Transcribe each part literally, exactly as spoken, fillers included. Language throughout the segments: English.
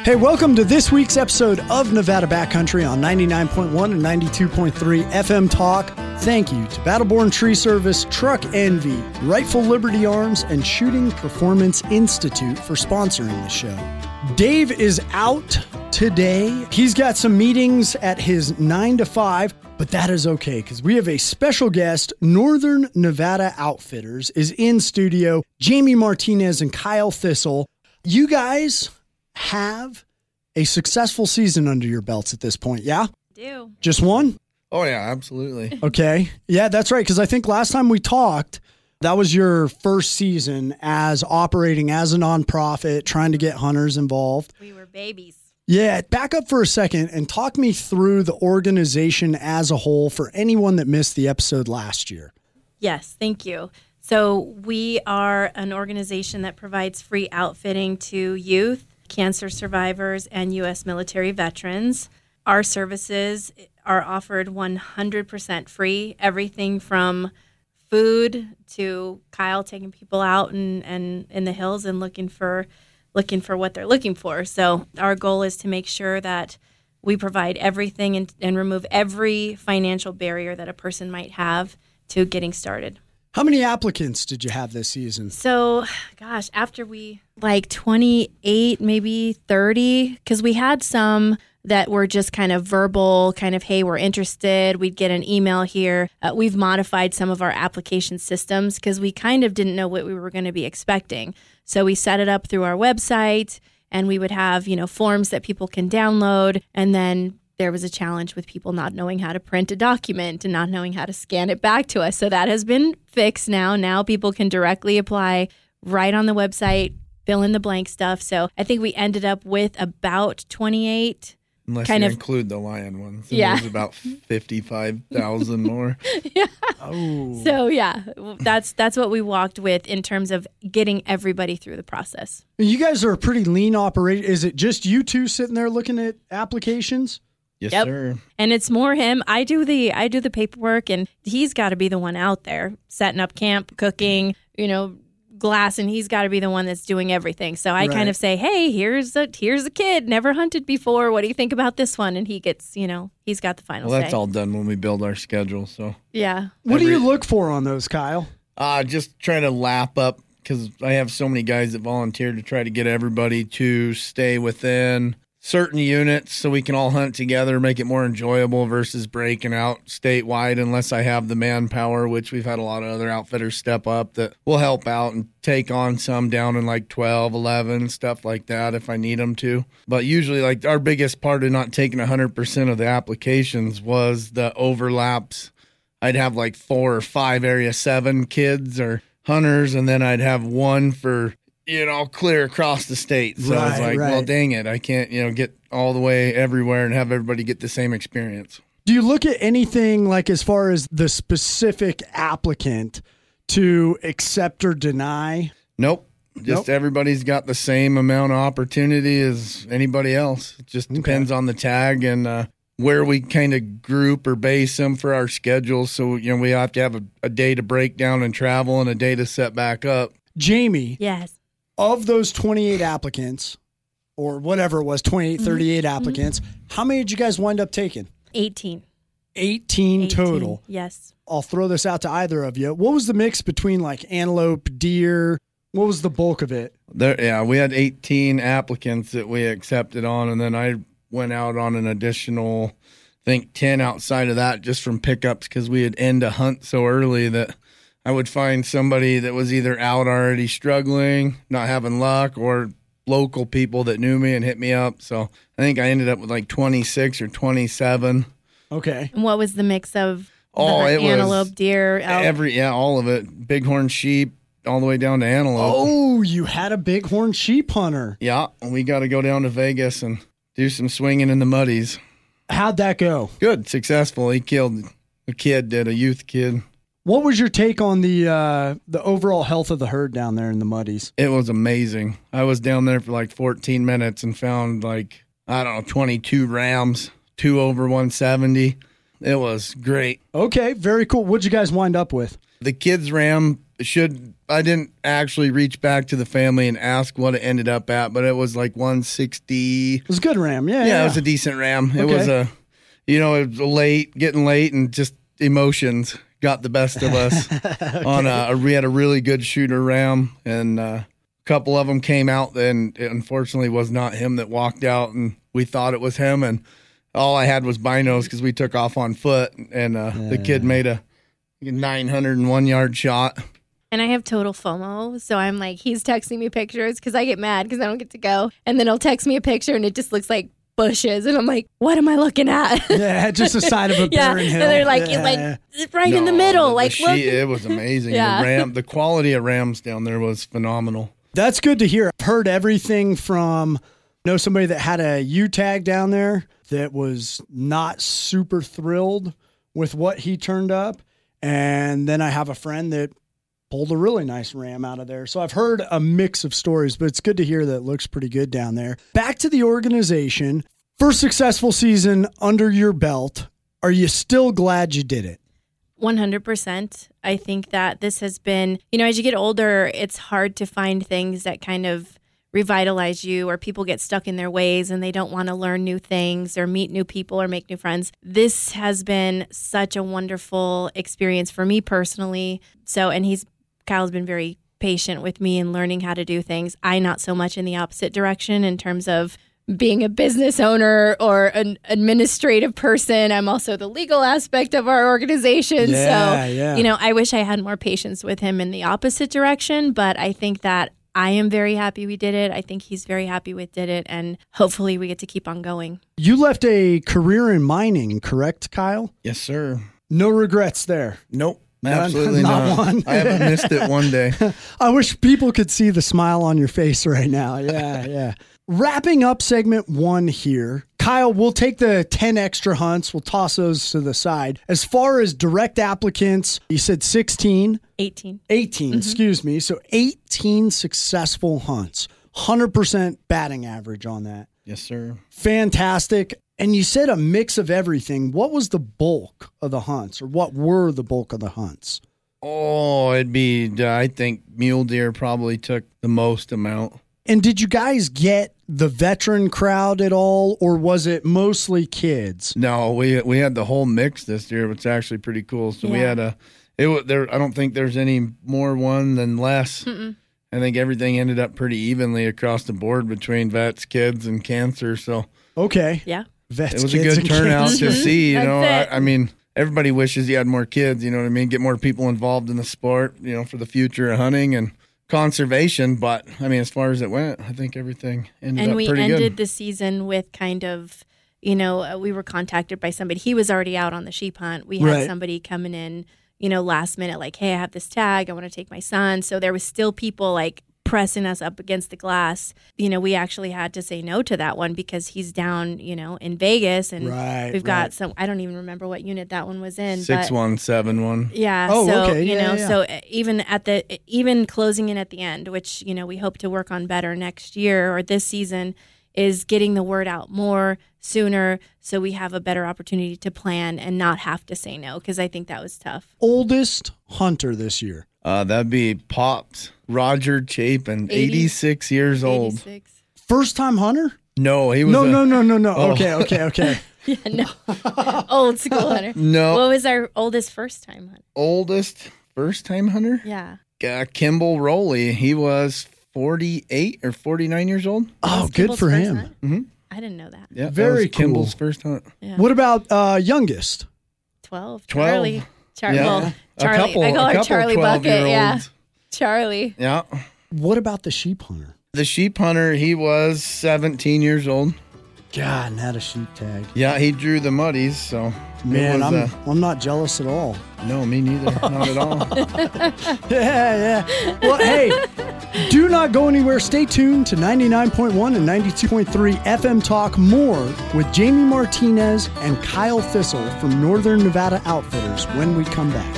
Hey, welcome to this week's episode of Nevada Backcountry on ninety-nine point one and ninety-two point three F M Talk. Thank you to Battleborn Tree Service, Truck Envy, Rightful Liberty Arms, and Shooting Performance Institute for sponsoring the show. Dave is out today. He's got some meetings at his nine to five, but that is okay because we have a special guest. Northern Nevada Outfitters is in studio. Jamie Martinez and Kyle Thistle. You guys have a successful season under your belts at this point, yeah? Do. Just one? Oh, yeah, absolutely. Okay. Yeah, that's right, because I think last time we talked, that was your first season as operating as a nonprofit, trying to get hunters involved. We were babies. Yeah, back up for a second and talk me through the organization as a whole for anyone that missed the episode last year. Yes, thank you. So we are an organization that provides free outfitting to youth, cancer survivors, and U S military veterans. Our services are offered one hundred percent free, everything from food to Kyle taking people out and, and in the hills and looking for looking for what they're looking for. So our goal is to make sure that we provide everything and, and remove every financial barrier that a person might have to getting started. How many applicants did you have this season? So, gosh, after we, like twenty-eight, maybe thirty, because we had some that were just kind of verbal, kind of, hey, we're interested. We'd get an email here. Uh, we've modified some of our application systems because we kind of didn't know what we were going to be expecting. So we set it up through our website, and we would have, you know, forms that people can download, and then there was a challenge with people not knowing how to print a document and not knowing how to scan it back to us. So that has been fixed now. Now people can directly apply right on the website, fill in the blank stuff. So I think we ended up with about twenty-eight. Unless kind you of, include the lion ones. So yeah. There's about fifty-five thousand more. Yeah. Oh. So yeah, that's that's what we walked with in terms of getting everybody through the process. You guys are a pretty lean operation. Is it just you two sitting there looking at applications? Yes, Yep. sir. And it's more him. I do the I do the paperwork, and he's got to be the one out there setting up camp, cooking, you know, glass, and he's got to be the one that's doing everything. So I Right. kind of say, hey, here's a here's a kid, never hunted before. What do you think about this one? And he gets, you know, he's got the final Well, that's say. all done when we build our schedule. So, Yeah. What do Every- you look for on those, Kyle? uh, just trying to lap up because I have so many guys that volunteer to try to get everybody to stay within certain units so we can all hunt together, make it more enjoyable versus breaking out statewide unless I have the manpower, which we've had a lot of other outfitters step up that will help out and take on some down in like twelve, eleven, stuff like that if I need them to. But usually like our biggest part of not taking one hundred percent of the applications was the overlaps. I'd have like four or five Area seven kids or hunters, and then I'd have one for you know, clear across the state. So I was Right, like, well, right. dang it. I can't, you know, get all the way everywhere and have everybody get the same experience. Do you look at anything like as far as the specific applicant to accept or deny? Nope. Just Nope. everybody's got the same amount of opportunity as anybody else. It just Okay. depends on the tag and uh, where we kind of group or base them for our schedule. So, you know, we have to have a, a day to break down and travel and a day to set back up. Jamie, Yes. of those twenty-eight applicants, or whatever it was, twenty-eight, thirty-eight Mm-hmm. applicants, how many did you guys wind up taking? eighteen. eighteen, eighteen. total. Yes. I'll throw this out to either of you. What was the mix between like antelope, deer? What was the bulk of it? There, yeah, we had eighteen applicants that we accepted on, and then I went out on an additional, I think, ten outside of that just from pickups because we had end a hunt so early that I would find somebody that was either out already struggling, not having luck, or local people that knew me and hit me up. So I think I ended up with like twenty-six or twenty-seven. Okay. And what was the mix of Oh, the it was antelope, deer, elk? Every yeah, all of it. Bighorn sheep, all the way down to antelope. Oh, you had a bighorn sheep hunter. Yeah, we got to go down to Vegas and do some swinging in the muddies. How'd that go? Good, successful. He killed a kid, did a youth kid. What was your take on the uh, the overall health of the herd down there in the Muddies? It was amazing. I was down there for like fourteen minutes and found like, I don't know, twenty-two rams, two over one seventy. it was great. Okay, very cool. What'd you guys wind up with? The kids' ram should, I didn't actually reach back to the family and ask what it ended up at, but it was like one sixty. It was a good ram, yeah. Yeah, yeah. it was a decent ram. It Okay. was a, you know, it was late, getting late, and just emotions got the best of us. okay. On a, we had a really good shooter ram, and uh, a couple of them came out, and it unfortunately was not him that walked out, and we thought it was him, and all I had was binos because we took off on foot, and uh, yeah. the kid made a nine hundred one yard shot. And I have total FOMO, so I'm like, he's texting me pictures because I get mad because I don't get to go. And then he'll text me a picture and it just looks like bushes. And I'm like, what am I looking at? Yeah, just the side of a yeah. barren hill. And they're like, yeah. like right no, in the middle. The, like, the look. she, it was amazing. yeah. The ram, the quality of rams down there was phenomenal. That's good to hear. I've heard everything from, know somebody that had a U-tag down there that was not super thrilled with what he turned up. And then I have a friend that pulled a really nice ram out of there. So I've heard a mix of stories, but it's good to hear that it looks pretty good down there. Back to the organization. First successful season under your belt. Are you still glad you did it? one hundred percent. I think that this has been, you know, as you get older, it's hard to find things that kind of revitalize you, or people get stuck in their ways and they don't want to learn new things or meet new people or make new friends. This has been such a wonderful experience for me personally. So, and he's, Kyle's been very patient with me in learning how to do things. I not so much in the opposite direction in terms of being a business owner or an administrative person. I'm also the legal aspect of our organization. Yeah, so, yeah. you know, I wish I had more patience with him in the opposite direction, but I think that I am very happy we did it. I think he's very happy we did it, and hopefully we get to keep on going. You left a career in mining, correct, Kyle? Yes, sir. No regrets there? Nope. None, Absolutely not. not. One. I haven't missed it one day. I wish people could see the smile on your face right now. Yeah, yeah. Wrapping up segment one here. Kyle, we'll take the ten extra hunts. We'll toss those to the side. As far as direct applicants, you said sixteen. eighteen. eighteen, mm-hmm. excuse me. So eighteen successful hunts. one hundred percent batting average on that. Yes, sir. Fantastic. And you said a mix of everything. What was the bulk of the hunts, or what were the bulk of the hunts? Oh, it'd be, uh, I think mule deer probably took the most amount. And did you guys get the veteran crowd at all, or was it mostly kids? No, we we had the whole mix this year, which is actually pretty cool. So yeah. we had a, it was there. I don't think there's any more one than less. Mm-mm. I think everything ended up pretty evenly across the board between vets, kids, and cancer. So okay, yeah, vets, it was a kids, good turnout cancer. to see. You That's know, it. I, I mean, everybody wishes you had more kids. You know what I mean? Get more people involved in the sport. You know, for the future of hunting and conservation. But I mean, as far as it went, I think everything ended and up we pretty ended good. the season with kind of, you know, uh, we were contacted by somebody. He was already out on the sheep hunt. We had Right. somebody coming in, you know, last minute, like, hey, I have this tag. I want to take my son. So there was still people like pressing us up against the glass. You know, we actually had to say no to that one because he's down, you know, in Vegas, and Right, we've got right. some, I don't even remember what unit that one was in. Six but one seven one. Yeah. Oh, so, okay. you Yeah, know, yeah. so even at the, even closing in at the end, which, you know, we hope to work on better next year or this season, is getting the word out more sooner so we have a better opportunity to plan and not have to say no, because I think that was tough. Oldest hunter this year. Uh, that'd be Pops, Roger Chapin, eighty eighty-six years old. eighty-six. First time hunter? No, he was No, a, no, no, no, no. Oh. Okay, okay, okay. Yeah, no. Old school hunter. No. What was our oldest first time hunter? oldest first-time hunter. Yeah. Uh, Kimball Rowley. He was forty-eight or forty-nine years old. Oh, Was good Kimball's for first him. hunt? Mm-hmm. I didn't know that. Yeah, that Very was Kimball's cool. first hunt. Yeah. What about uh, youngest? twelve. Twelve. Charlie. Char- Yeah. Well, A Charlie. couple- I call a her couple Charlie Bucket. Yeah. twelve-year-olds. Charlie. Yeah. What about the sheep hunter? The sheep hunter, he was seventeen years old. God, and had a sheep tag. Yeah, he drew the muddies, so it Man, was, I'm uh, I'm not jealous at all. no, me neither. Not at all. Yeah, yeah. Well, hey, do not go anywhere. Stay tuned to ninety-nine point one and ninety-two point three F M Talk. More with Jamie Martinez and Kyle Thistle from Northern Nevada Outfitters when we come back.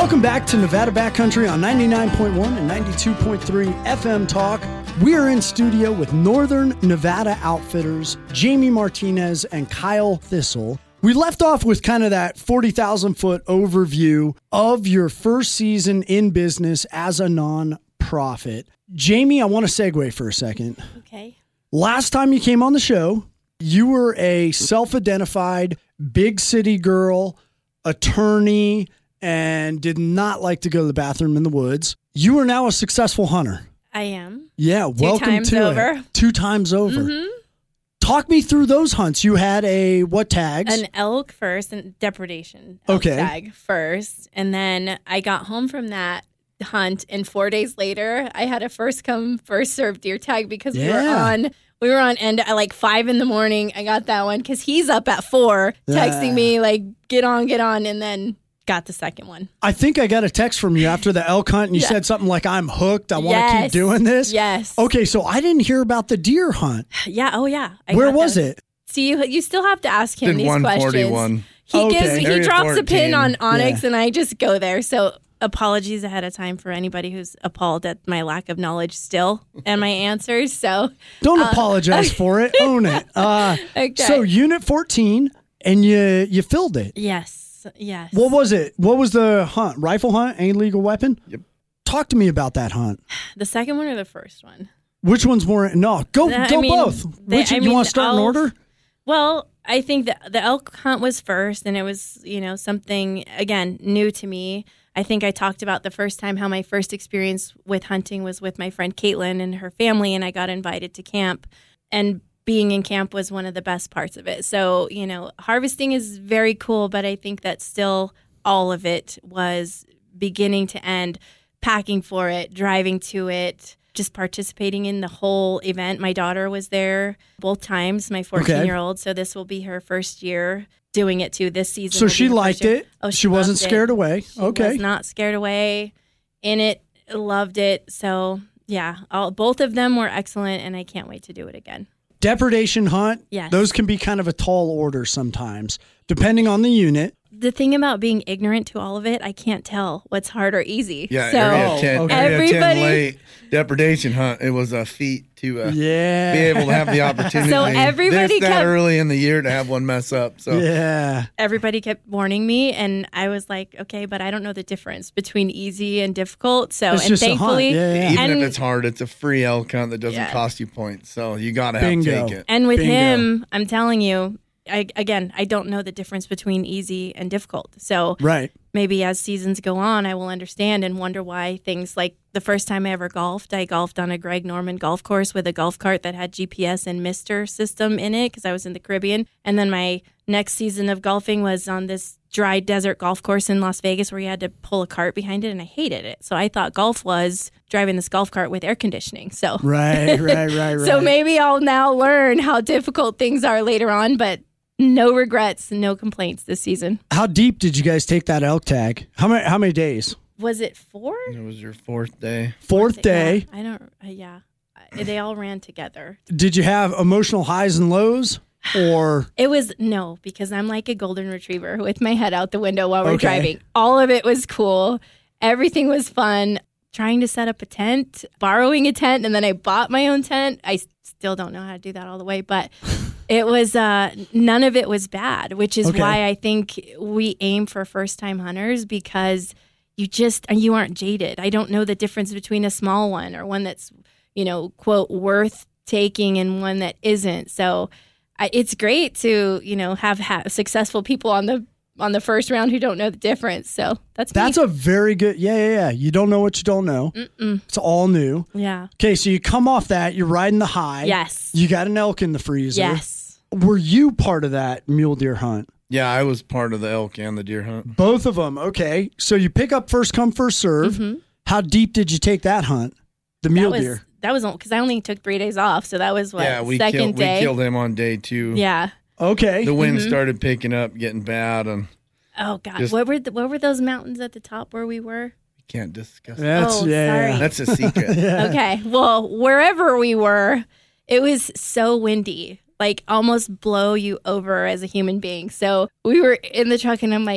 Welcome back to Nevada Backcountry on ninety-nine point one and ninety-two point three F M Talk. We are in studio with Northern Nevada Outfitters, Jamie Martinez and Kyle Thistle. We left off with kind of that forty thousand foot overview of your first season in business as a non-profit. Jamie, I want to segue for a second. Okay. Last time you came on the show, you were a self-identified big city girl, attorney, and did not like to go to the bathroom in the woods. You are now a successful hunter. I am. Yeah, Two welcome times to over. it. Two times over. Mm-hmm. Talk me through those hunts. You had a what tags? An elk first and depredation elk Okay. tag first. And then I got home from that hunt, and four days later, I had a first come, first served deer tag because we were Yeah. on we were on end at like five in the morning. I got that one because he's up at four texting Yeah. me like, get on, get on, and then got the second one. I think I got a text from you after the elk hunt, and you Yeah. said something like, I'm hooked. I want to Yes. keep doing this. Yes. Okay, so I didn't hear about the deer hunt. Yeah. Oh, yeah. I Where got was that. it? See, you you still have to ask him Did these one questions. forty-one. He Okay. gives he Area drops a pin fourteen. on Onyx, Yeah. and I just go there. So apologies ahead of time for anybody who's appalled at my lack of knowledge still and my answers. So Don't apologize for it. Own it. Uh, okay. So Unit fourteen, and you you filled it. yes, yes. What was it? What was the hunt? Rifle hunt? Any legal weapon? Yep. Talk to me about that hunt. The second one or the first one? Which one's more? No, go Uh, I go mean, both. they- Which I you mean, want to start in I'll- order? Well, I think the the elk hunt was first, and it was, you know, something, again, new to me. I think I talked about the first time how my first experience with hunting was with my friend Caitlin and her family, and I got invited to camp. And being in camp was one of the best parts of it. So, you know, harvesting is very cool, but I think that still all of it was beginning to end, packing for it, driving to it, just participating in the whole event. My daughter was there both times, my fourteen-year-old, so this will be her first year doing it too this season. So will be she her first liked year. it. Oh, she wasn't loved it. scared away. She Okay. was not scared away. In it, loved it. So yeah, all, both of them were excellent, and I can't wait to do it again. Depredation hunt. Yes. Those can be kind of a tall order sometimes, depending on the unit. The thing about being ignorant to all of it, I can't tell what's hard or easy. Yeah, so area ten, okay. area Everybody- ten late depredation hunt. It was a feat to uh, Yeah. be able to have the opportunity. So everybody this that kept- early in the year to have one mess up. So Yeah. everybody kept warning me, and I was like, okay, but I don't know the difference between easy and difficult. So, It's and just a hunt. thankfully, Yeah, yeah. even and, if it's hard, it's a free elk hunt that doesn't Yeah. cost you points. So you got to have to Bingo. take it. and with Bingo. him, I'm telling you, I, again, I don't know the difference between easy and difficult. So Right. maybe as seasons go on, I will understand and wonder why things like the first time I ever golfed, I golfed on a Greg Norman golf course with a golf cart that had G P S and Mister system in it because I was in the Caribbean. And then my next season of golfing was on this dry desert golf course in Las Vegas where you had to pull a cart behind it, and I hated it. So I thought golf was driving this golf cart with air conditioning. So Right, right, right, right. so maybe I'll now learn how difficult things are later on, but no regrets, no complaints this season. How deep did you guys take that elk tag? How many how many days? Was it four? It was your fourth day. Fourth day. Yeah, I don't. Uh, yeah, Uh, they all ran together. Did you have emotional highs and lows? Or It was no, because I'm like a golden retriever with my head out the window while we're Okay. driving. All of it was cool. Everything was fun. Trying to set up a tent, borrowing a tent, and then I bought my own tent. I still don't know how to do that all the way, but it was uh, none of it was bad, which is Okay. why I think we aim for first time hunters because you just you aren't jaded. I don't know the difference between a small one or one that's, you know, quote, worth taking and one that isn't. So I, it's great to, you know, have ha- successful people on the on the first round who don't know the difference. So that's that's me. a very good yeah, yeah, yeah. You don't know what you don't know. Mm-mm. It's all new. Yeah. Okay, so you come off that, you're riding the high. Yes. You got an elk in the freezer. Yes. Were you part of that mule deer hunt? Yeah, I was part of the elk and the deer hunt. Both of them. Okay. So you pick up first come, first serve. Mhm. How deep did you take that hunt? The mule that was, deer. That was because I only took three days off, so that was what yeah, we second killed day. we killed him on day two. Yeah. Okay. The wind Mhm. started picking up, getting bad, and Oh God, Just- what were the, what were those mountains at the top where we were? we can't discuss. That's Oh, yeah. sorry. yeah. That's a secret. Yeah. Okay, well, wherever we were, it was so windy, like almost blow you over as a human being. So we were in the truck, and I'm like,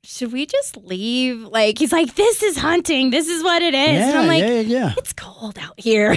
should we just leave? Like, he's like, this is hunting. This is what it is. Yeah, and I'm like, yeah, yeah. it's cold out here.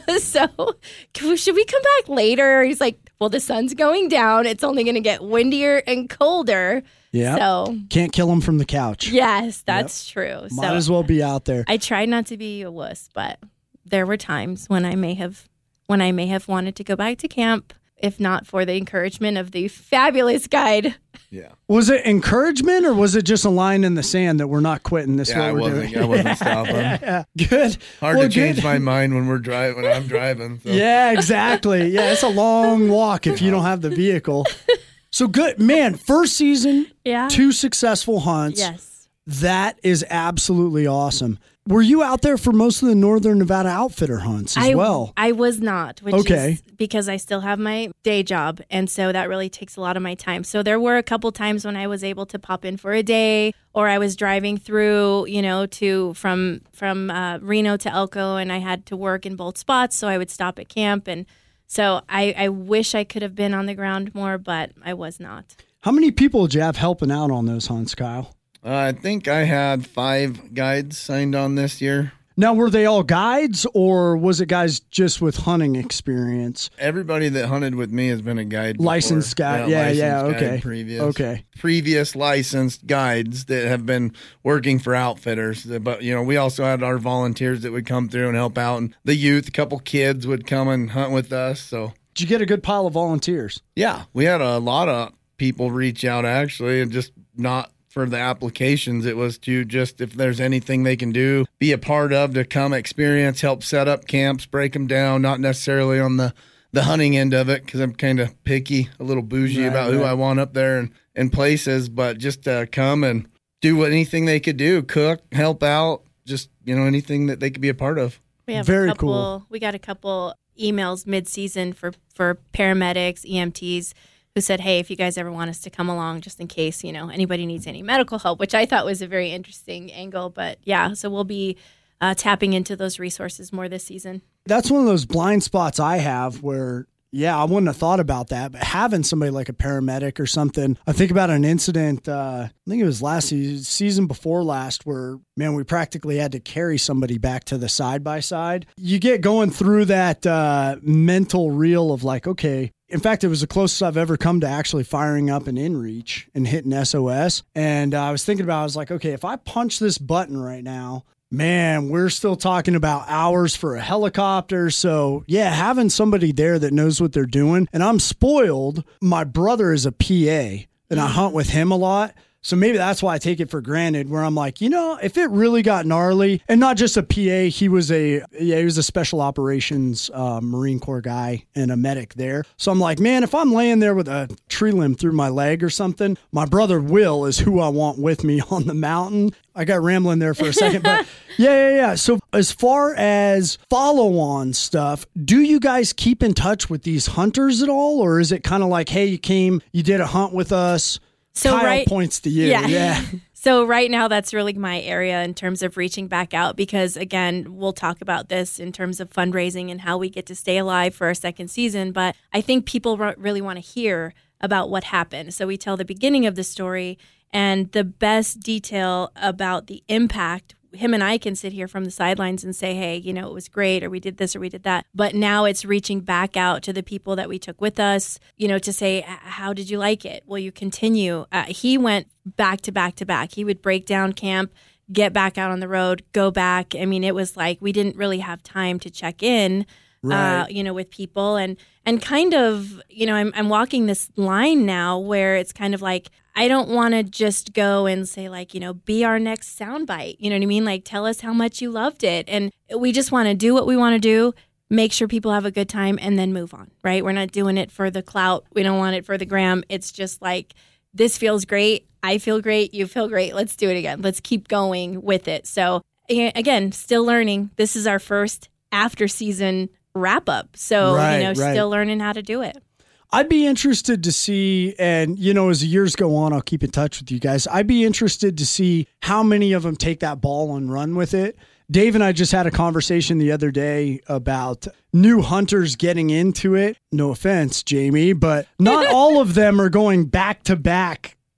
So can we, should we come back later? He's like, well, the sun's going down. It's only going to get windier and colder. Yeah. So can't kill them from the couch. Yes, that's yep. true. Might so as well be out there. I tried not to be a wuss, but there were times when I may have when I may have wanted to go back to camp, if not for the encouragement of the fabulous guide. Yeah. Was it encouragement or was it just a line in the sand that we're not quitting this? Yeah, what I we're wasn't. doing? I wasn't yeah, stopping. Yeah, yeah. Good. Hard well, to change good. my mind when we're driving. When I'm driving. So. Yeah, exactly. Yeah, it's a long walk if you don't have the vehicle. So good, man. First season, yeah. two successful hunts. Yes. That is absolutely awesome. Were you out there for most of the Northern Nevada Outfitter hunts as I, well? I was not, which okay. is because I still have my day job, and so that really takes a lot of my time. So there were a couple times when I was able to pop in for a day, or I was driving through, you know, to from from uh, Reno to Elko, and I had to work in both spots, so I would stop at camp. And so I, I wish I could have been on the ground more, but I was not. How many people did you have helping out on those hunts, Kyle? Uh, I think I had five guides signed on this year. Now, were they all guides or was it guys just with hunting experience? Everybody that hunted with me has been a guide before. Licensed guide. Yeah, yeah, licensed okay. guide previous, okay. Previous licensed guides that have been working for outfitters. But, you know, we also had our volunteers that would come through and help out. And the youth, a couple kids would come and hunt with us. So, did you get a good pile of volunteers? Yeah, we had a lot of people reach out, actually, and just not for the applications. It was to just, if there's anything they can do, be a part of, to come experience, help set up camps, break them down, not necessarily on the, the hunting end of it, because I'm kind of picky, a little bougie right, about right. who I want up there and, and places, but just to come and do anything they could do, cook, help out, just, you know, anything that they could be a part of. We have Very a couple, cool. We got a couple emails mid-season for, for paramedics, E M Ts, who said, hey, if you guys ever want us to come along, just in case, you know, anybody needs any medical help, which I thought was a very interesting angle. But yeah, so we'll be uh, tapping into those resources more this season. That's one of those blind spots I have where, yeah, I wouldn't have thought about that, but having somebody like a paramedic or something. I think about an incident, uh, I think it was last season, season before last, where, man, we practically had to carry somebody back to the side-by-side. You get going through that uh, mental reel of like, okay, in fact, it was the closest I've ever come to actually firing up an InReach and hitting S O S. And uh, I was thinking about, I was like, okay, if I punch this button right now, man, we're still talking about hours for a helicopter. So yeah, having somebody there that knows what they're doing. And I'm spoiled. My brother is a P A and I hunt with him a lot. So maybe that's why I take it for granted, where I'm like, you know, if it really got gnarly, and not just a P A, he was a yeah, he was a special operations uh, Marine Corps guy and a medic there. So I'm like, man, if I'm laying there with a tree limb through my leg or something, my brother Will is who I want with me on the mountain. I got rambling there for a second, but yeah, yeah, yeah. So as far as follow-on stuff, do you guys keep in touch with these hunters at all, or is it kind of like, hey, you came, you did a hunt with us? So Kyle right, points to you. Yeah. yeah. So right now, that's really my area in terms of reaching back out, because, again, we'll talk about this in terms of fundraising and how we get to stay alive for our second season. But I think people really want to hear about what happened. So we tell the beginning of the story, and the best detail about the impact. Him and I can sit here from the sidelines and say, hey, you know, it was great, or we did this or we did that. But now it's reaching back out to the people that we took with us, you know, to say, how did you like it? Will you continue? Uh, he went back to back to back. He would break down camp, get back out on the road, go back. I mean, it was like we didn't really have time to check in, right. uh, you know, with people. And and kind of, you know, I'm, I'm walking this line now where it's kind of like, I don't want to just go and say, like, you know, be our next soundbite. You know what I mean? Like, tell us how much you loved it. And we just want to do what we want to do, make sure people have a good time, and then move on, right? We're not doing it for the clout. We don't want it for the gram. It's just like, this feels great. I feel great. You feel great. Let's do it again. Let's keep going with it. So, again, still learning. This is our first after season wrap up. So, right, you know, right. still learning how to do it. I'd be interested to see, and, you know, as the years go on, I'll keep in touch with you guys. I'd be interested to see how many of them take that ball and run with it. Dave and I just had a conversation the other day about new hunters getting into it. No offense, Jamie, but not all of them are going back to back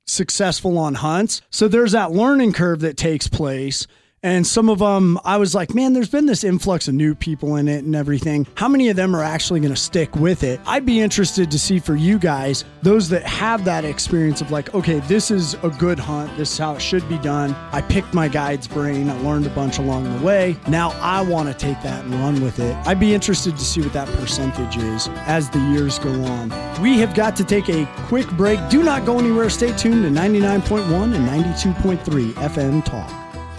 successful on hunts. So there's that learning curve that takes place. And some of them, I was like, man, there's been this influx of new people in it and everything. How many of them are actually going to stick with it? I'd be interested to see for you guys, those that have that experience of like, okay, this is a good hunt. This is how it should be done. I picked my guide's brain. I learned a bunch along the way. Now I want to take that and run with it. I'd be interested to see what that percentage is as the years go on. We have got to take a quick break. Do not go anywhere. Stay tuned to ninety-nine point one and ninety-two point three F M Talk.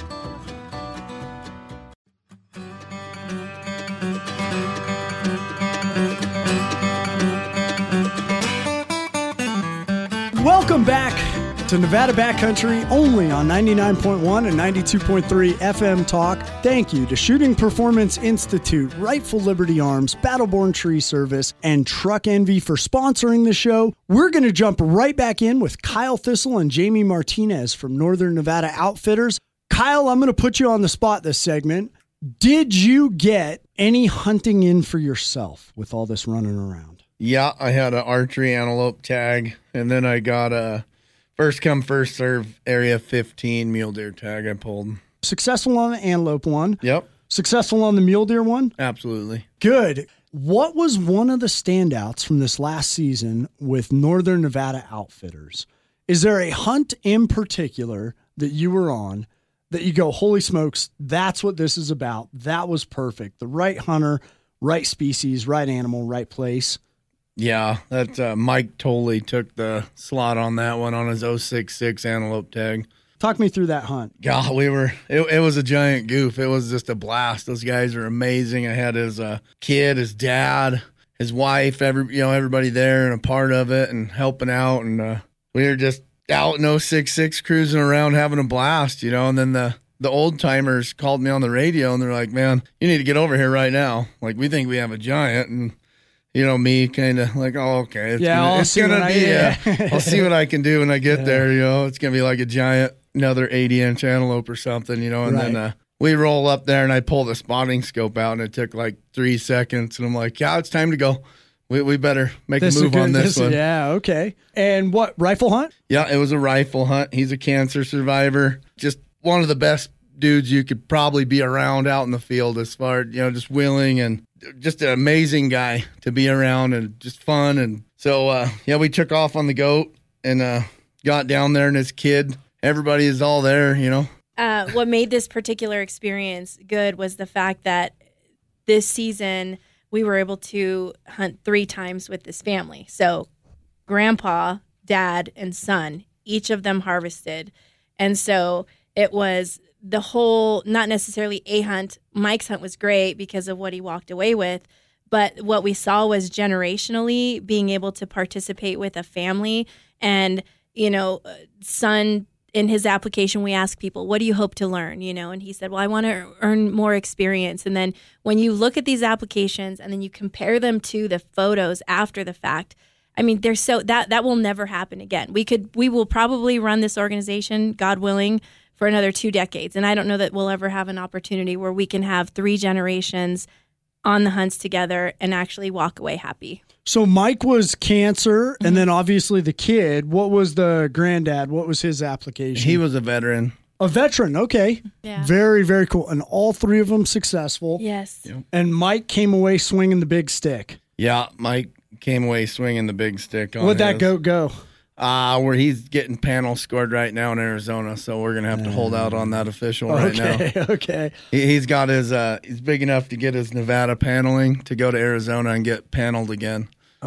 Welcome back to Nevada Backcountry, only on ninety-nine point one and ninety-two point three F M Talk. Thank you to Shooting Performance Institute, Rightful Liberty Arms, Battleborn Tree Service, and Truck Envy for sponsoring the show. We're going to jump right back in with Kyle Thistle and Jamie Martinez from Northern Nevada Outfitters. Kyle, I'm going to put you on the spot this segment. Did you get any hunting in for yourself with all this running around? Yeah, I had an archery antelope tag, and then I got a first come, first serve area fifteen mule deer tag I pulled. Successful on the antelope one. Yep. Successful on the mule deer one? Absolutely. Good. What was one of the standouts from this last season with Northern Nevada Outfitters? Is there a hunt in particular that you were on that you go, holy smokes, that's what this is about. That was perfect. The right hunter, right species, right animal, right place. Yeah, that uh, Mike totally took the slot on that one on his oh six six antelope tag. Talk me through that hunt. God, we were, it, it was a giant goof. It was just a blast. Those guys are amazing. I had his uh, kid, his dad, his wife, every, you know, everybody there and a part of it and helping out. And uh, we were just out in oh six six cruising around having a blast, you know, and then the, the old timers called me on the radio and they're like, man, you need to get over here right now. Like, we think we have a giant. And you know, me kind of like, oh, okay. It's yeah, gonna, I'll it's see gonna what be, I, uh, I'll see what I can do when I get Yeah. there, you know. It's going to be like a giant, another eighty inch antelope or something, you know. And Right. then uh, we roll up there and I pull the spotting scope out and it took like three seconds. And I'm like, yeah, it's time to go. We we better make This a is move on good. this, one. Yeah, okay. And what, rifle hunt? Yeah, it was a rifle hunt. He's a cancer survivor. Just one of the best dudes you could probably be around out in the field as far, you know, just willing and just an amazing guy to be around and just fun. And so, uh, yeah, we took off on the goat and uh, got down there and his kid, everybody is all there, you know. Uh, what made this particular experience good was the fact that this season we were able to hunt three times with this family. So grandpa, dad, and son, each of them harvested. And so it was the whole, not necessarily a hunt. Mike's hunt was great because of what he walked away with. But what we saw was generationally being able to participate with a family. And, you know, son, in his application, we asked people, what do you hope to learn? You know, and he said, well, I want to earn more experience. And then when you look at these applications and then you compare them to the photos after the fact, I mean, they're so that that will never happen again. We could, we will probably run this organization, God willing, for another two decades. And I don't know that we'll ever have an opportunity where we can have three generations on the hunts together and actually walk away happy. So Mike was cancer, and then obviously the kid. What was the granddad? What was his application? He was a veteran. A veteran, okay. Yeah. Very, very cool. And all three of them successful. Yes. Yep. And Mike came away swinging the big stick. Yeah, Mike came away swinging the big stick on What'd that his. goat go? Uh, where he's getting panel scored right now in Arizona, so we're going to have to hold out on that official right now. Okay, okay. He, he's got his, uh, he's big enough to get his Nevada paneling to go to Arizona and get paneled again.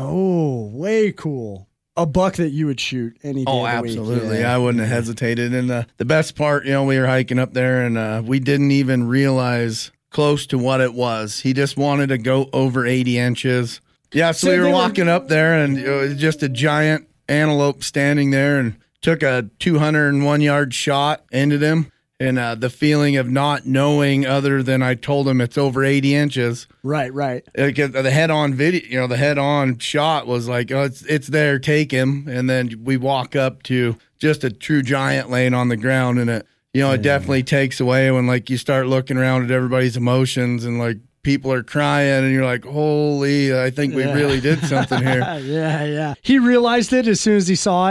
Oh, way cool. A buck that you would shoot any day Oh, of the week. absolutely. Yeah. I wouldn't have hesitated. And the, the best part, you know, we were hiking up there and uh, we didn't even realize close to what it was. He just wanted to go over eighty inches. Yeah, so, So we were they were- walking up there and it was just a giant antelope standing there and took a two hundred one yard shot, ended him. And uh, the feeling of not knowing other than I told him it's over eighty inches. Right, right. Like, uh, the head-on video, you know, the head-on shot was like, oh, it's it's there, take him. And then we walk up to just a true giant laying on the ground, and it, you know, it definitely takes away when like you start looking around at everybody's emotions and like people are crying, and you're like, holy, I think we Yeah. really did something here. yeah, yeah. He realized it as soon as he saw it.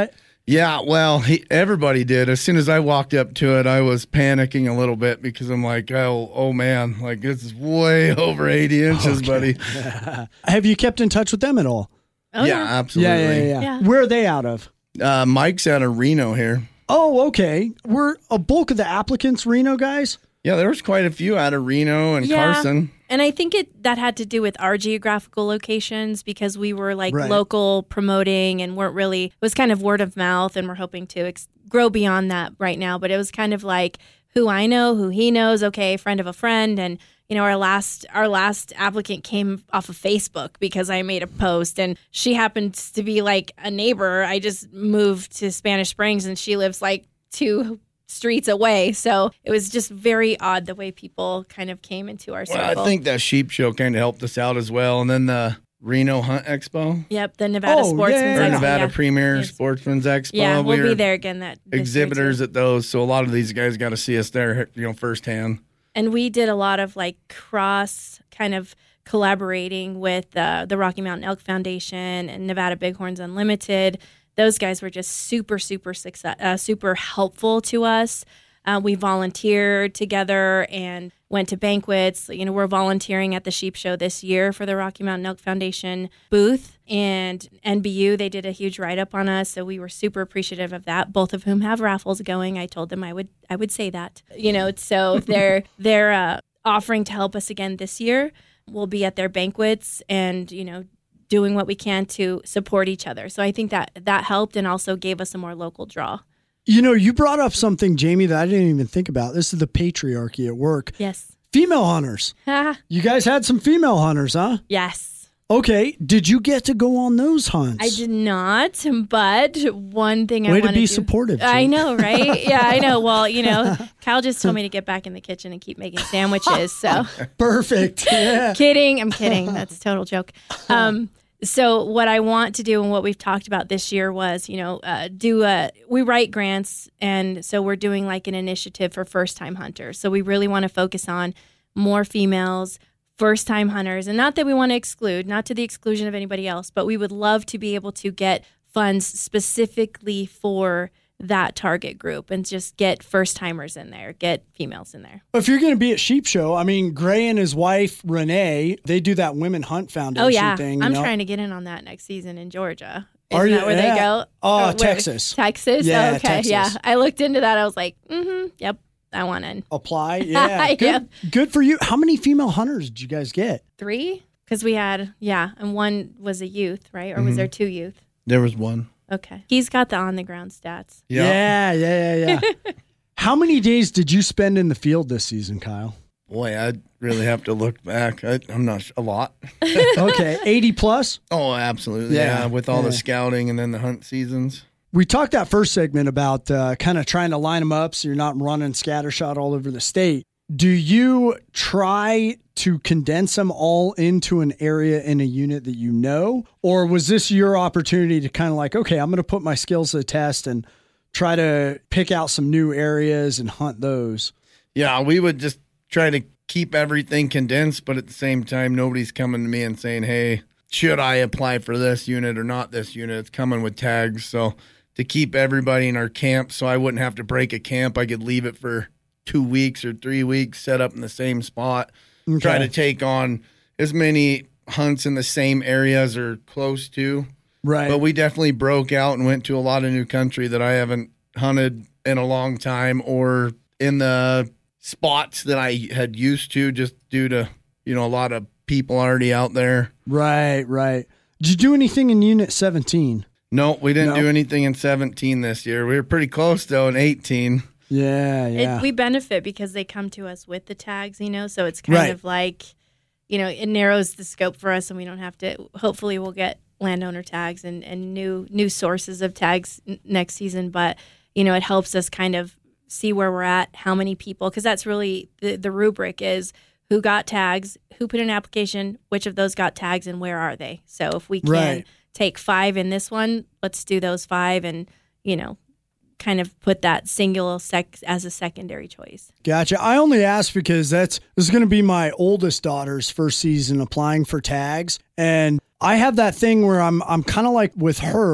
Yeah, well, he, everybody did. As soon as I walked up to it, I was panicking a little bit because I'm like, oh, oh man, like this is way over eighty inches, Okay. buddy. Have you kept in touch with them at all? Oh, yeah, yeah. absolutely. Yeah, yeah, yeah, Yeah. Where are they out of? Uh, Mike's out of Reno here. Oh, okay. Were a bulk of the applicants Reno guys? Yeah, there was quite a few out of Reno and Yeah. Carson. And I think it that had to do with our geographical locations because we were like Right. local promoting and weren't really, it was kind of word of mouth, and we're hoping to ex- grow beyond that right now. But it was kind of like who I know, who he knows, okay, friend of a friend. And, you know, our last our last applicant came off of Facebook because I made a post, and she happens to be like a neighbor. I just moved to Spanish Springs and she lives like two streets away. So it was just very odd the way people kind of came into our circle. Well, I think that sheep show kind of helped us out as well. And then the Reno Hunt Expo, Yep, the Nevada Oh, Sportsman's yeah, or yeah, Expo, Nevada yeah. Premier Yes. Sportsman's Expo. Yeah, we'll we be were there again. That this year, exhibitors too. at those. So a lot of these guys got to see us there, you know, firsthand. And we did a lot of like cross kind of collaborating with uh, the Rocky Mountain Elk Foundation and Nevada Bighorns Unlimited. Those guys were just super, super success, uh, super helpful to us. Uh, we volunteered together and went to banquets. You know, we're volunteering at the Sheep Show this year for the Rocky Mountain Elk Foundation booth, and N B U, they did a huge write-up on us, so we were super appreciative of that. Both of whom have raffles going. I told them I would I would say that. You know, so they're they're uh, offering to help us again this year. We'll be at their banquets and, you know, doing what we can to support each other. So I think that that helped and also gave us a more local draw. You know, you brought up something, Jamie, that I didn't even think about. This is the patriarchy at work. Yes. Female hunters. You guys had some female hunters, huh? Yes. Okay. Did you get to go on those hunts? I did not, but one thing I Way want to be do, supportive, I Jim. know, right? Yeah, I know. Well, you know, Kyle just told me to get back in the kitchen and keep making sandwiches. So Perfect. Yeah. kidding. I'm kidding. That's a total joke. Um, so what I want to do and what we've talked about this year was, you know, uh, do a, we write grants. And so we're doing like an initiative for first time hunters. So we really want to focus on more females, first time hunters. And not that we want to exclude, not to the exclusion of anybody else, but we would love to be able to get funds specifically for that target group and just get first timers in there, get females in there. If you're going to be at Sheep Show, I mean, Gray and his wife, Renee, they do that Women Hunt Foundation Oh yeah, thing. you I'm know? trying to get in on that next season in Georgia. Isn't Are you? that where Yeah. they go? Oh, Or where- Texas. Texas? Yeah, Oh, okay, Texas. yeah. I looked into that. I was like, mm-hmm, yep, I want in. Apply. Yeah. Good, Yeah. good for you. How many female hunters did you guys get? Three? Because we had, yeah, and one was a youth, right? Or was there two youth? There was one. Okay. He's got the on-the-ground stats. Yeah, yeah, yeah, yeah. How many days did you spend in the field this season, Kyle? Boy, I'd really have to look back. I, I'm not a lot. Okay, eighty plus? Oh, absolutely. Yeah, Yeah, with all yeah. the scouting and then the hunt seasons. We talked that first segment about uh, kind of trying to line them up so you're not running scattershot all over the state. Do you try to condense them all into an area in a unit that you know? Or was this your opportunity to kind of like, okay, I'm going to put my skills to the test and try to pick out some new areas and hunt those? Yeah, we would just try to keep everything condensed, but at the same time, nobody's coming to me and saying, hey, should I apply for this unit or not this unit? It's coming with tags. So to keep everybody in our camp so I wouldn't have to break a camp, I could leave it for two weeks or three weeks, set up in the same spot, Okay. try to take on as many hunts in the same areas or close to. Right. But we definitely broke out and went to a lot of new country that I haven't hunted in a long time or in the spots that I had used to just due to, you know, a lot of people already out there. Right, right. Did you do anything in Unit seventeen? No, we didn't No. do anything in seventeen this year. We were pretty close, though, in eighteen. Yeah, yeah. It, we benefit because they come to us with the tags, you know, so it's kind Right. of like, you know, it narrows the scope for us and we don't have to, hopefully we'll get landowner tags and, and new new sources of tags n- next season. But, you know, it helps us kind of see where we're at, how many people, because that's really the, the rubric is who got tags, who put in an application, which of those got tags and where are they? So if we can Right. take five in this one, let's do those five and, you know, kind of put that singular sec as a secondary choice. Gotcha. I only asked because that's this is going to be my oldest daughter's first season applying for tags, and I have that thing where I'm I'm kind of like with her,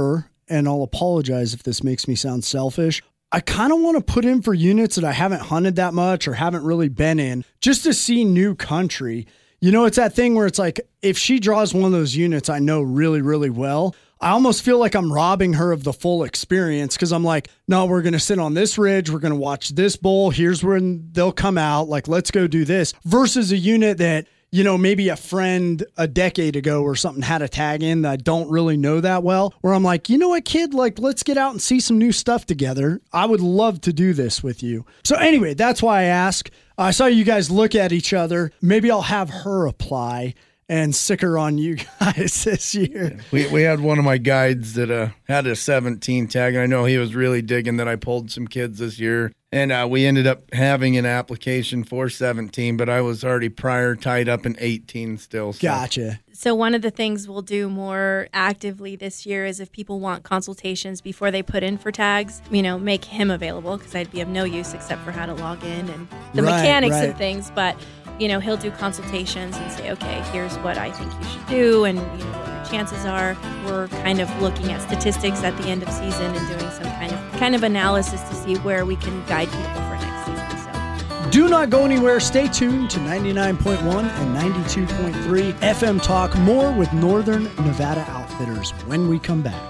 and I'll apologize if this makes me sound selfish, I kind of want to put in for units that I haven't hunted that much or haven't really been in, just to see new country. You know, it's that thing where it's like, if she draws one of those units I know really, really well, I almost feel like I'm robbing her of the full experience, because I'm like, no, we're going to sit on this ridge. We're going to watch this bull. Here's when they'll come out. Like, let's go do this. Versus a unit that, you know, maybe a friend a decade ago or something had a tag in that I don't really know that well, where I'm like, you know what, kid, like, let's get out and see some new stuff together. I would love to do this with you. So anyway, that's why I ask. I saw you guys look at each other. Maybe I'll have her apply and sick her on you guys this year. We we had one of my guides that uh, had a seventeen tag, and I know he was really digging that I pulled some kids this year. And uh, we ended up having an application for seventeen, but I was already prior tied up in eighteen still. So. Gotcha. So one of the things we'll do more actively this year is if people want consultations before they put in for tags, you know, make him available, because I'd be of no use except for how to log in and the Right, mechanics right. of things. But, you know, he'll do consultations and say, okay, here's what I think you should do, and, you know, what your chances are. We're kind of looking at statistics at the end of season and doing some kind of kind of analysis to see where we can guide people for next season. So Do not go anywhere. Stay tuned to ninety-nine point one and ninety-two point three F M Talk. More with Northern Nevada Outfitters when we come back.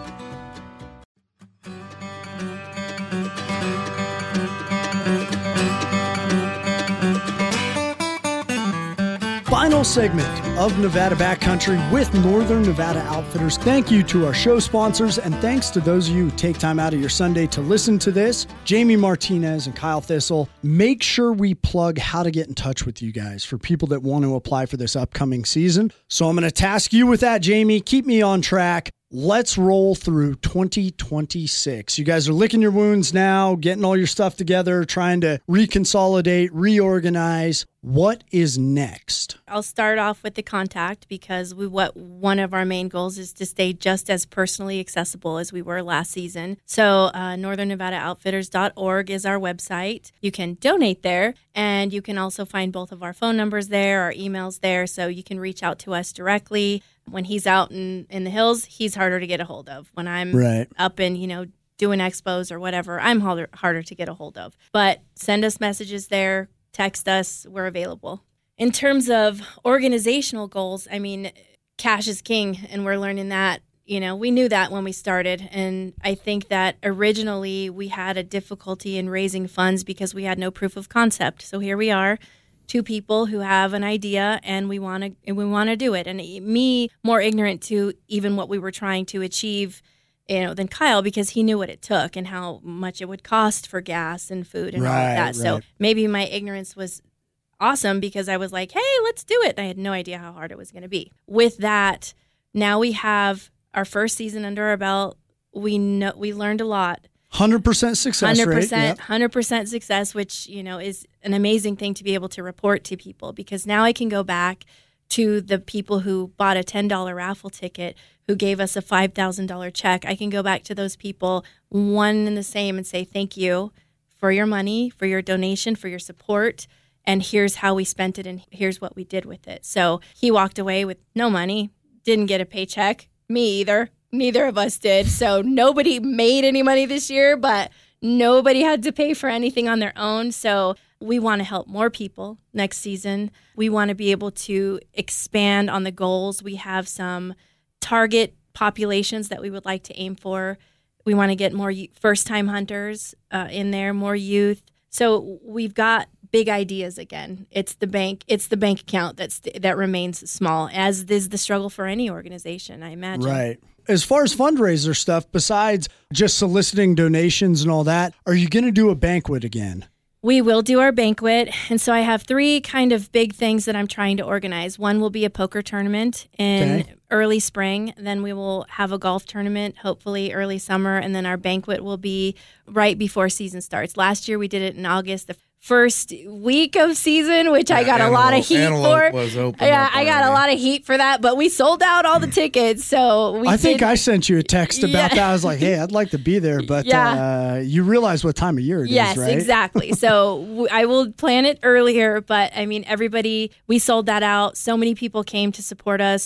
Final segment of Nevada Backcountry with Northern Nevada Outfitters. Thank you to our show sponsors, and thanks to those of you who take time out of your Sunday to listen to this. Jamie Martinez and Kyle Thistle. Make sure we plug how to get in touch with you guys for people that want to apply for this upcoming season. So I'm going to task you with that, Jamie. Keep me on track. Let's roll through twenty twenty-six. You guys are licking your wounds now, getting all your stuff together, trying to reconsolidate, reorganize. What is next? I'll start off with the contact, because we what one of our main goals is to stay just as personally accessible as we were last season. So uh, northern nevada outfitters dot org is our website. You can donate there, and you can also find both of our phone numbers there, our emails there, so you can reach out to us directly. When he's out in, in the hills, he's harder to get a hold of. When I'm Right. up in, you know, doing expos or whatever, I'm harder, harder to get a hold of. But send us messages there, text us, we're available. In terms of organizational goals, I mean, cash is king, and we're learning that. You know, we knew that when we started, and I think that originally we had a difficulty in raising funds because we had no proof of concept. So here we are. Two people who have an idea, and we want to and we want to do it. And me, more ignorant to even what we were trying to achieve, you know, than Kyle, because he knew what it took and how much it would cost for gas and food and all Right, of that. So right. maybe my ignorance was awesome, because I was like, hey, let's do it. I had no idea how hard it was going to be. With that, now we have our first season under our belt. We know we learned a lot. one hundred percent success one hundred rate. percent, Yep. one hundred percent success, which, you know, is an amazing thing to be able to report to people, because now I can go back to the people who bought a ten dollars raffle ticket, who gave us a five thousand dollars check. I can go back to those people, one and the same, and say, thank you for your money, for your donation, for your support, and here's how we spent it, and here's what we did with it. So he walked away with no money, didn't get a paycheck, me either. Neither of us did. So nobody made any money this year, but nobody had to pay for anything on their own. So we want to help more people next season. We want to be able to expand on the goals. We have some target populations that we would like to aim for. We want to get more first-time hunters uh, in there, more youth. So we've got big ideas again. It's the bank. It's the bank account that's that remains small, as is the struggle for any organization, I imagine. Right. As far as fundraiser stuff, besides just soliciting donations and all that, are you going to do a banquet again? We will do our banquet. And so I have three kind of big things that I'm trying to organize. One will be a poker tournament in Okay. early spring. Then we will have a golf tournament, hopefully early summer. And then our banquet will be right before season starts. Last year we did it in August, the first week of season, which I got a lot of heat Antelope for. was open Yeah, up I got a already. lot of heat for that, but we sold out all the tickets. So we I think did- I sent you a text about Yeah. that. I was like, hey, I'd like to be there, but Yeah. uh, you realize what time of year it is, Yes, right? exactly. So w- I will plan it earlier, but I mean, everybody, we sold that out. So many people came to support us.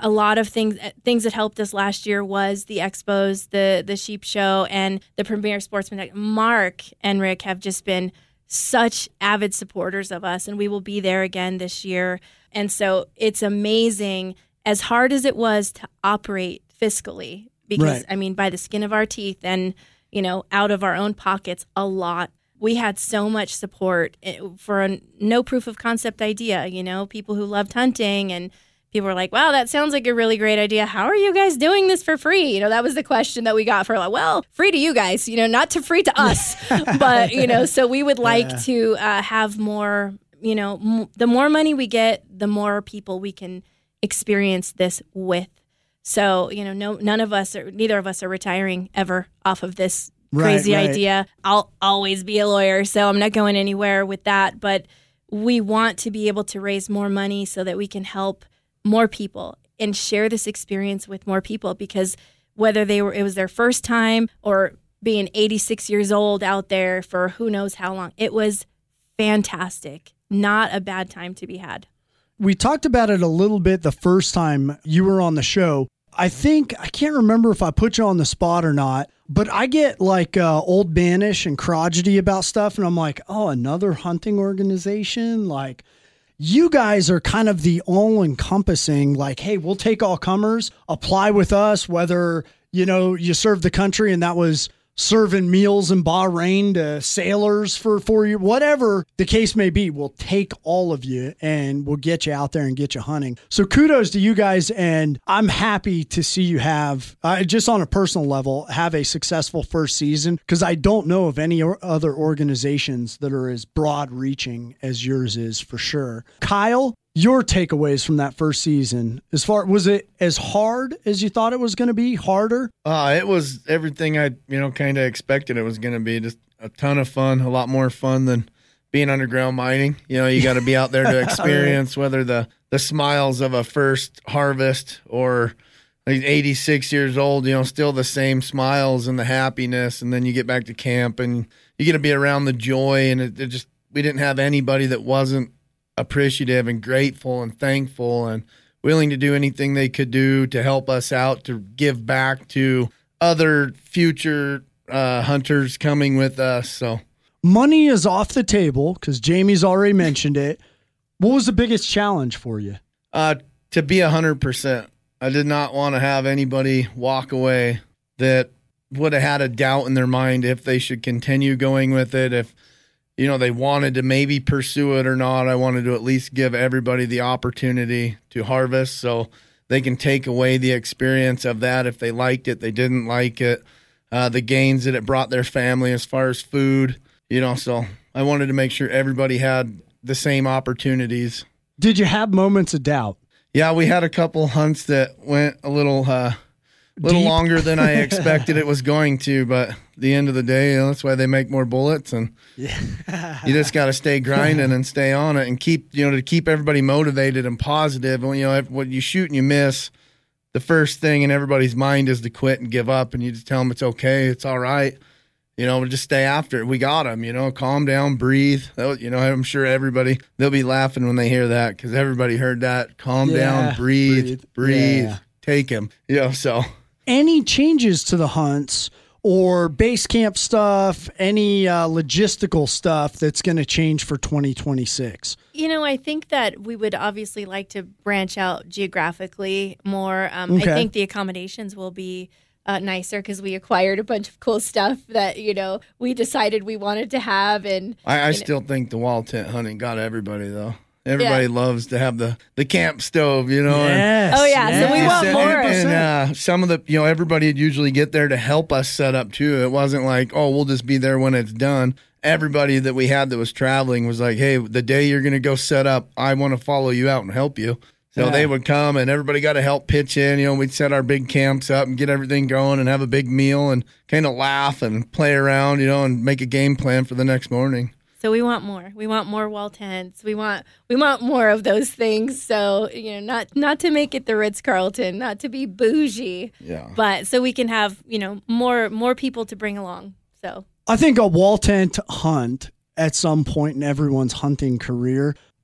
a lot of things things that helped us last year was the expos, the the sheep show, and the Premier Sportsman. Mark and Rick have just been such avid supporters of us, and we will be there again this year. And so it's amazing, as hard as it was to operate fiscally, because, right. I mean, by the skin of our teeth and, you know, out of our own pockets a lot. We had so much support for a no proof of concept idea, you know, people who loved hunting, and people were like, wow, that sounds like a really great idea. How are you guys doing this for free? You know, that was the question that we got for, like, well, free to you guys, you know, not to free to us. But, you know, so we would like yeah. to uh, have more, you know, m- the more money we get, the more people we can experience this with. So, you know, no, none of us, or neither of us are retiring ever off of this crazy right, right. idea. I'll always be a lawyer, so I'm not going anywhere with that. But we want to be able to raise more money so that we can help more people and share this experience with more people, because whether they were, it was their first time or being eighty-six years old out there for who knows how long, it was fantastic. Not a bad time to be had. We talked about it a little bit the first time you were on the show. I think, I can't remember if I put you on the spot or not, but I get like uh, old manish and crotchety about stuff. And I'm like, oh, another hunting organization? Like, you guys are kind of the all encompassing, like, hey, we'll take all comers, apply with us, whether, you know, you serve the country and that was serving meals in Bahrain to sailors for four years, whatever the case may be, we'll take all of you and we'll get you out there and get you hunting. So kudos to you guys. And I'm happy to see you have, uh, just on a personal level, have a successful first season, because I don't know of any or other organizations that are as broad reaching as yours is, for sure. Kyle, your takeaways from that first season, as far, was it as hard as you thought it was going to be? Harder? Uh, it was everything I, you know, kind of expected it was going to be. Just a ton of fun, a lot more fun than being underground mining. You know, you got to be out there to experience whether the, the smiles of a first harvest or like eighty-six years old, you know, still the same smiles and the happiness. And then you get back to camp and you get to be around the joy. And it, it just, we didn't have anybody that wasn't appreciative and grateful and thankful and willing to do anything they could do to help us out, to give back to other future uh, hunters coming with us. So money is off the table because Jamie's already mentioned it. What was the biggest challenge for you? Uh, to be a hundred percent. I did not want to have anybody walk away that would have had a doubt in their mind if they should continue going with it, if you know, they wanted to maybe pursue it or not. I wanted to at least give everybody the opportunity to harvest so they can take away the experience of that. If they liked it, they didn't like it, uh, the gains that it brought their family as far as food, you know, so I wanted to make sure everybody had the same opportunities. Did you have moments of doubt? Yeah, we had a couple hunts that went a little, uh, little Deep. longer than I expected it was going to, but at the end of the day, you know, that's why they make more bullets, and yeah. You just got to stay grinding and stay on it and keep, you know, to keep everybody motivated and positive. And, you know, when you shoot and you miss, the first thing in everybody's mind is to quit and give up, and you just tell them it's okay, it's all right, you know, just stay after it. We got them, you know, calm down, breathe. You know, I'm sure everybody, they'll be laughing when they hear that because everybody heard that. Calm yeah. down, breathe, breathe, breathe yeah. take him, you know, so. Any changes to the hunts or base camp stuff, any uh, logistical stuff that's going to change for twenty twenty-six? You know, I think that we would obviously like to branch out geographically more. Um, okay. I think the accommodations will be uh, nicer because we acquired a bunch of cool stuff that, you know, we decided we wanted to have. And I, I know. still think the wall tent hunting got everybody, though. Everybody yeah. loves to have the, the camp stove, you know. Yes, and, oh, yeah. Yes. So we want and, more. And uh, some of the, you know, everybody would usually get there to help us set up, too. It wasn't like, oh, we'll just be there when it's done. Everybody that we had that was traveling was like, hey, the day you're going to go set up, I want to follow you out and help you. So yeah. they would come, and everybody got to help pitch in. You know, we'd set our big camps up and get everything going and have a big meal and kind of laugh and play around, you know, and make a game plan for the next morning. So we want more. We want more wall tents. We want we want more of those things. So, you know, not not to make it the Ritz-Carlton, not to be bougie, yeah. but so we can have, you know, more more people to bring along. So I think a wall tent hunt at some point in everyone's hunting career,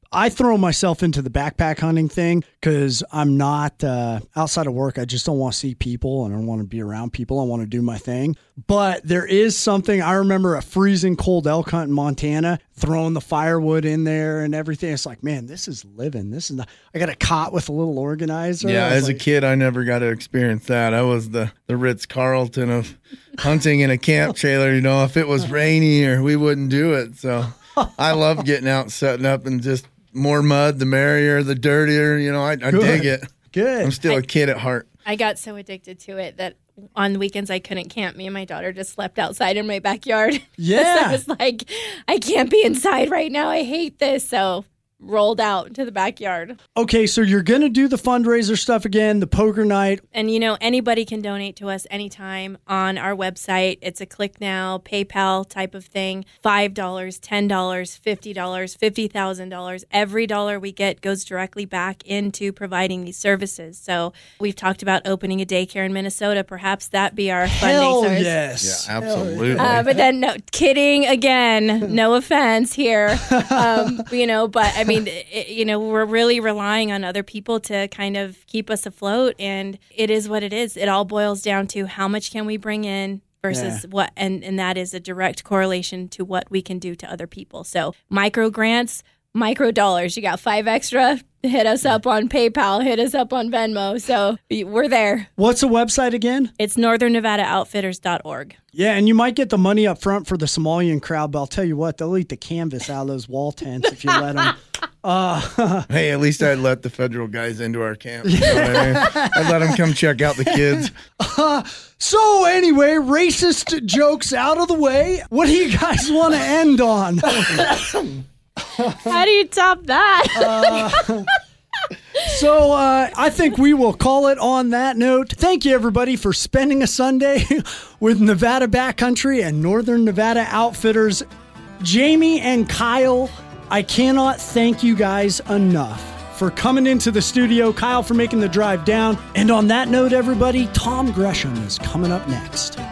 I throw myself into the backpack hunting thing because I'm not uh, outside of work. I just don't want to see people and I don't want to be around people. I want to do my thing. But there is something. I remember a freezing cold elk hunt in Montana, throwing the firewood in there and everything. It's like, man, this is living. This is not. I got a cot with a little organizer. Yeah, as like, a kid, I never got to experience that. I was the the Ritz Carlton of hunting in a camp trailer. You know, if it was rainy or we wouldn't do it. So I love getting out, setting up, and just. More mud, the merrier, the dirtier. You know, I, I dig it. Good. I'm still I, a kid at heart. I got so addicted to it that on the weekends I couldn't camp. Me and my daughter just slept outside in my backyard. Yeah. I was like, I can't be inside right now. I hate this. So rolled out to the backyard. Okay, so you're going to do the fundraiser stuff again, the poker night. And, you know, anybody can donate to us anytime on our website. It's a click now, PayPal type of thing. five dollars, ten dollars, fifty dollars, fifty thousand dollars. Every dollar we get goes directly back into providing these services. So we've talked about opening a daycare in Minnesota. Perhaps that be our funding Hell source. yes. Yeah, absolutely. Uh, but then, no, kidding again. No offense here. Um, you know, but I mean, it, you know, we're really relying on other people to kind of keep us afloat, and it is what it is. It all boils down to how much can we bring in versus Yeah. what, and, and that is a direct correlation to what we can do to other people. So micro grants, micro dollars. You got five extra, hit us up on PayPal, hit us up on Venmo. So we're there. What's the website again? It's northern nevada outfitters dot org. Yeah, and you might get the money up front for the Somalian crowd, but I'll tell you what, they'll eat the canvas out of those wall tents if you let them. Uh, hey, at least I'd let the federal guys into our camp. You know what I mean? I'd let them come check out the kids. uh, so anyway, racist jokes out of the way. What do you guys want to end on? How do you top that? uh, So uh, I think we will call it on that note. Thank you, everybody, for spending a Sunday with Nevada Backcountry and Northern Nevada Outfitters. Jamie and Kyle, I cannot thank you guys enough for coming into the studio. Kyle for making the drive down. And on that note, everybody, Tom Gresham is coming up next.